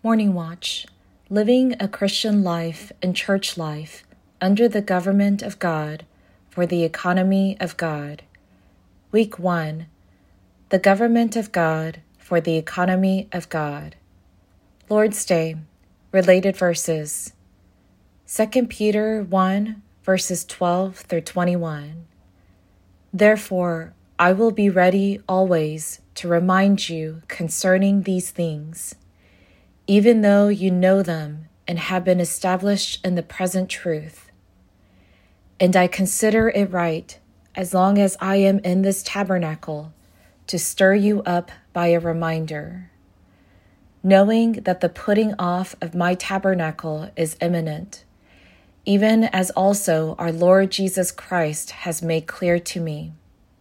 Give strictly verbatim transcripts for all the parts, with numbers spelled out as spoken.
Morning Watch, Living a Christian Life and Church Life Under the Government of God for the Economy of God. Week one, The Government of God for the Economy of God. Lord's Day, related verses. Second Peter one, verses twelve through twenty-one. Therefore, I will be ready always to remind you concerning these things, even though you know them and have been established in the present truth. And I consider it right, as long as I am in this tabernacle, to stir you up by a reminder, knowing that the putting off of my tabernacle is imminent, even as also our Lord Jesus Christ has made clear to me.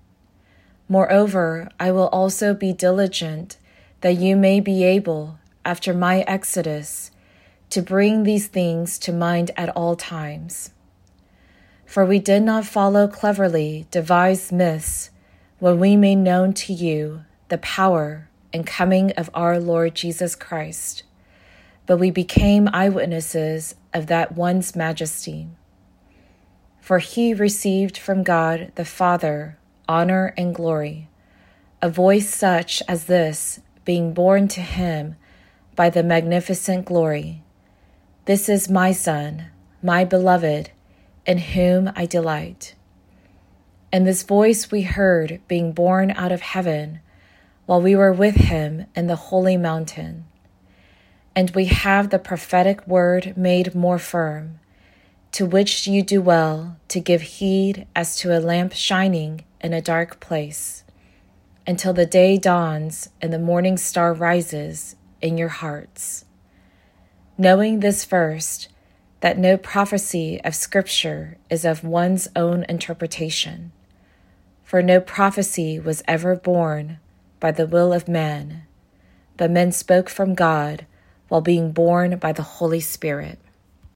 Moreover, I will also be diligent that you may be able, after my exodus, to bring these things to mind at all times. For we did not follow cleverly devised myths when we made known to you the power and coming of our Lord Jesus Christ, but we became eyewitnesses of that one's majesty. For he received from God the Father honor and glory, a voice such as this being borne to him by the magnificent glory. This is my Son, my beloved, in whom I delight. And this voice we heard being borne out of heaven while we were with him in the holy mountain. And we have the prophetic word made more firm, to which you do well to give heed as to a lamp shining in a dark place, until the day dawns and the morning star rises in your hearts. Knowing this first, that no prophecy of Scripture is of one's own interpretation, for no prophecy was ever born by the will of man, but men spoke from God while being born by the Holy Spirit.